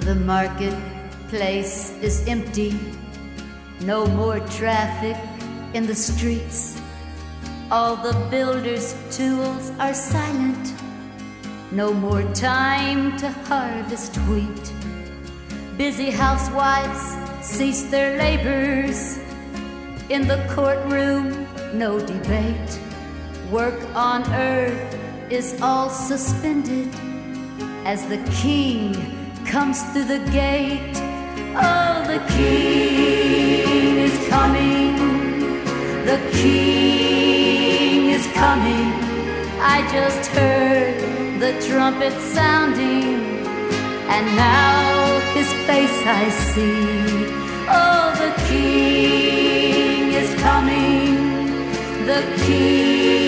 The marketplace is empty, no more traffic in the streets. All the builders' tools are silent, no more time to harvest wheat. Busy housewives cease their labors. In the courtroom, no debate. Work on earth is all suspended as the king comes through the gate. Oh, the king is coming. The king is coming. I just heard the trumpet sounding, and now his face I see. Oh, the king is coming. The king